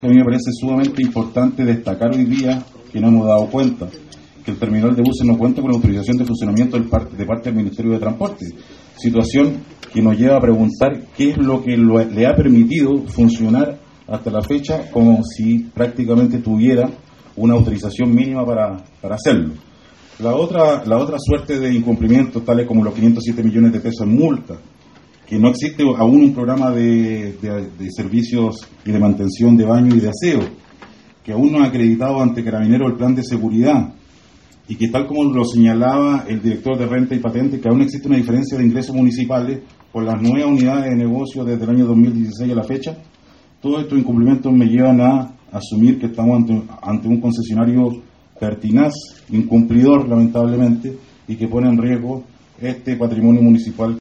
A mí me parece sumamente importante destacar hoy día que no hemos dado cuenta que el terminal de buses no cuenta con autorización de funcionamiento de parte del Ministerio de Transporte, situación que nos lleva a preguntar qué es lo que le ha permitido funcionar hasta la fecha como si prácticamente tuviera una autorización mínima para hacerlo. La otra suerte de incumplimientos, tales como los 507 millones de pesos en multa, que no existe aún un programa de servicios y de mantención de baño y de aseo, que aún no ha acreditado ante Carabineros el plan de seguridad, y que tal como lo señalaba el director de Renta y Patente, que aún existe una diferencia de ingresos municipales por las nuevas unidades de negocio desde el año 2016 a la fecha. Todos estos incumplimientos me llevan a asumir que estamos ante un concesionario pertinaz, incumplidor lamentablemente, y que pone en riesgo este patrimonio municipal.